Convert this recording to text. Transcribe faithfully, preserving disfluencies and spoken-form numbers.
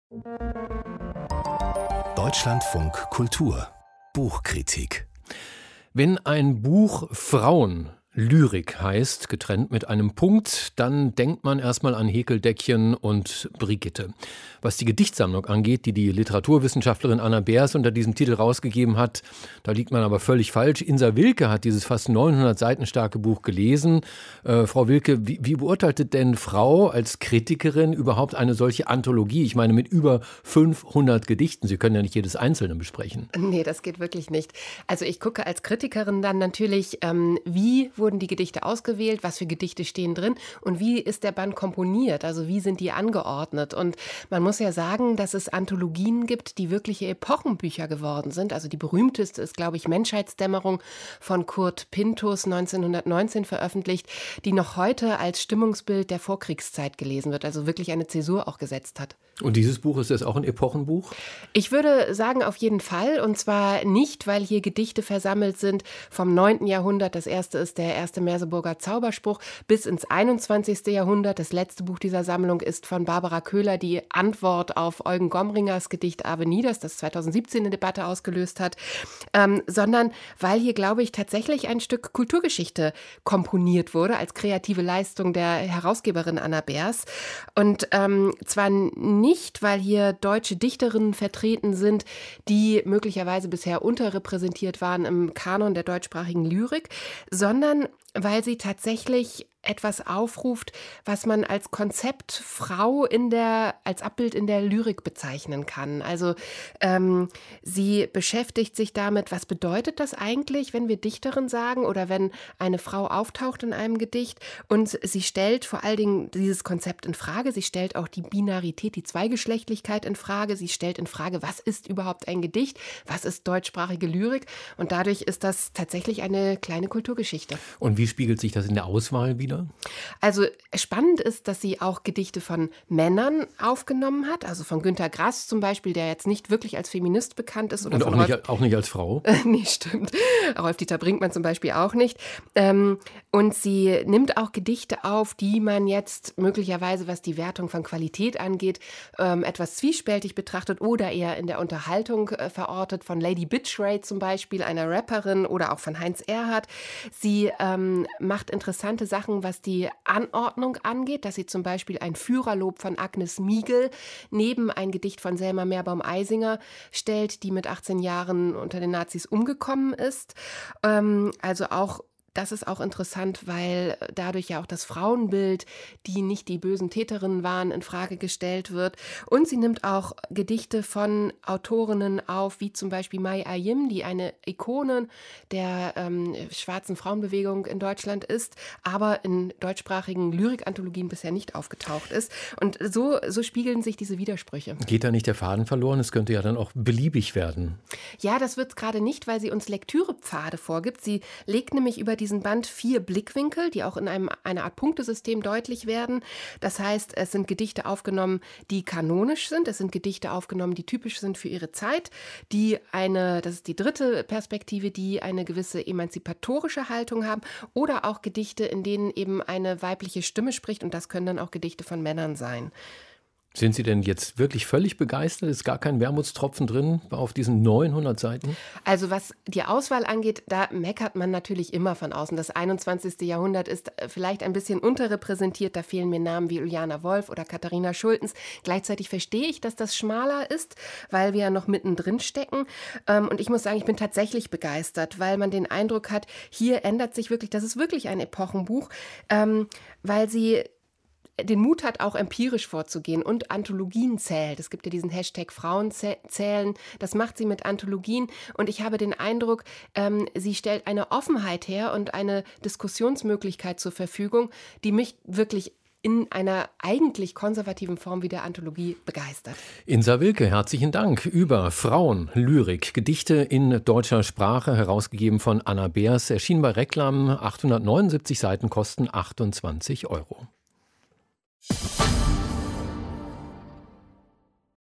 Deutschlandfunk Kultur Buchkritik. Wenn ein Buch Frauenlyrik heißt, getrennt mit einem Punkt, dann denkt man erstmal an Häkeldeckchen und Brigitte. Was die Gedichtsammlung angeht, die die Literaturwissenschaftlerin Anna Beers unter diesem Titel rausgegeben hat, da liegt man aber völlig falsch. Insa Wilke hat dieses fast neunhundert Seiten starke Buch gelesen. Äh, Frau Wilke, wie, wie beurteilte denn Frau als Kritikerin überhaupt eine solche Anthologie? Ich meine, mit über fünfhundert Gedichten. Sie können ja nicht jedes einzelne besprechen. Nee, das geht wirklich nicht. Also ich gucke als Kritikerin dann natürlich, ähm, wie wurden die Gedichte ausgewählt, was für Gedichte stehen drin und wie ist der Band komponiert, also wie sind die angeordnet. Und man muss ja sagen, dass es Anthologien gibt, die wirkliche Epochenbücher geworden sind. Also die berühmteste ist, glaube ich, Menschheitsdämmerung von Kurt Pinthus neunzehnhundertneunzehn veröffentlicht, die noch heute als Stimmungsbild der Vorkriegszeit gelesen wird, also wirklich eine Zäsur auch gesetzt hat. Und dieses Buch, ist das auch ein Epochenbuch? Ich würde sagen, auf jeden Fall. Und zwar nicht, weil hier Gedichte versammelt sind vom neunten Jahrhundert. Das erste ist der erste Merseburger Zauberspruch bis ins einundzwanzigsten Jahrhundert. Das letzte Buch dieser Sammlung ist von Barbara Köhler, die Antwort auf Eugen Gomringers Gedicht Ave Nidas, das zweitausendsiebzehn eine Debatte ausgelöst hat. Ähm, sondern weil hier, glaube ich, tatsächlich ein Stück Kulturgeschichte komponiert wurde als kreative Leistung der Herausgeberin Anna Beers. Und ähm, zwar nicht Nicht, weil hier deutsche Dichterinnen vertreten sind, die möglicherweise bisher unterrepräsentiert waren im Kanon der deutschsprachigen Lyrik, sondern weil sie tatsächlich etwas aufruft, was man als Konzept Frau in der, als Abbild in der Lyrik bezeichnen kann. Also ähm, sie beschäftigt sich damit, was bedeutet das eigentlich, wenn wir Dichterin sagen oder wenn eine Frau auftaucht in einem Gedicht, und sie stellt vor allen Dingen dieses Konzept in Frage. Sie stellt auch die Binarität, die Zweigeschlechtlichkeit in Frage. Sie stellt in Frage, was ist überhaupt ein Gedicht, was ist deutschsprachige Lyrik, und dadurch ist das tatsächlich eine kleine Kulturgeschichte. Und wie spiegelt sich das in der Auswahl wieder? Also spannend ist, dass sie auch Gedichte von Männern aufgenommen hat, also von Günter Grass zum Beispiel, der jetzt nicht wirklich als Feminist bekannt ist. Oder Und von auch, Rolf, nicht, auch nicht als Frau? Nee, stimmt. Rolf-Dieter Brinkmann zum Beispiel auch nicht. Ähm, und sie nimmt auch Gedichte auf, die man jetzt möglicherweise, was die Wertung von Qualität angeht, ähm, etwas zwiespältig betrachtet oder eher in der Unterhaltung äh, verortet, von Lady Bitchray zum Beispiel, einer Rapperin, oder auch von Heinz Erhardt. Sie ähm, macht interessante Sachen, was die Anordnung angeht, dass sie zum Beispiel ein Führerlob von Agnes Miegel neben ein Gedicht von Selma Meerbaum-Eisinger stellt, die mit achtzehn Jahren unter den Nazis umgekommen ist. Ähm, also auch Das ist auch interessant, weil dadurch ja auch das Frauenbild, die nicht die bösen Täterinnen waren, in Frage gestellt wird. Und sie nimmt auch Gedichte von Autorinnen auf, wie zum Beispiel Mai Ayim, die eine Ikone der ähm, schwarzen Frauenbewegung in Deutschland ist, aber in deutschsprachigen Lyrikanthologien bisher nicht aufgetaucht ist. Und so, so spiegeln sich diese Widersprüche. Geht da nicht der Faden verloren? Es könnte ja dann auch beliebig werden. Ja, das wird gerade nicht, weil sie uns Lektürepfade vorgibt. Sie legt nämlich über diesen Band vier Blickwinkel, die auch in einem, einer Art Punktesystem deutlich werden. Das heißt, es sind Gedichte aufgenommen, die kanonisch sind. Es sind Gedichte aufgenommen, die typisch sind für ihre Zeit. Die eine, das ist die dritte Perspektive, die eine gewisse emanzipatorische Haltung haben. Oder auch Gedichte, in denen eben eine weibliche Stimme spricht. Und das können dann auch Gedichte von Männern sein. Sind Sie denn jetzt wirklich völlig begeistert? Ist gar kein Wermutstropfen drin auf diesen neunhundert Seiten? Also was die Auswahl angeht, da meckert man natürlich immer von außen. Das einundzwanzigste Jahrhundert ist vielleicht ein bisschen unterrepräsentiert. Da fehlen mir Namen wie Uljana Wolf oder Katharina Schultens. Gleichzeitig verstehe ich, dass das schmaler ist, weil wir ja noch mittendrin stecken. Und ich muss sagen, ich bin tatsächlich begeistert, weil man den Eindruck hat, hier ändert sich wirklich, das ist wirklich ein Epochenbuch, weil sie den Mut hat, auch empirisch vorzugehen und Anthologien zählt. Es gibt ja diesen Hashtag Frauen zählen. Das macht sie mit Anthologien. Und ich habe den Eindruck, ähm, sie stellt eine Offenheit her und eine Diskussionsmöglichkeit zur Verfügung, die mich wirklich in einer eigentlich konservativen Form wie der Anthologie begeistert. Insa Wilke, herzlichen Dank. Über Frauenlyrik, Gedichte in deutscher Sprache, herausgegeben von Anna Beers, erschien bei Reklam. achthundertneunundsiebzig Seiten, kosten achtundzwanzig Euro.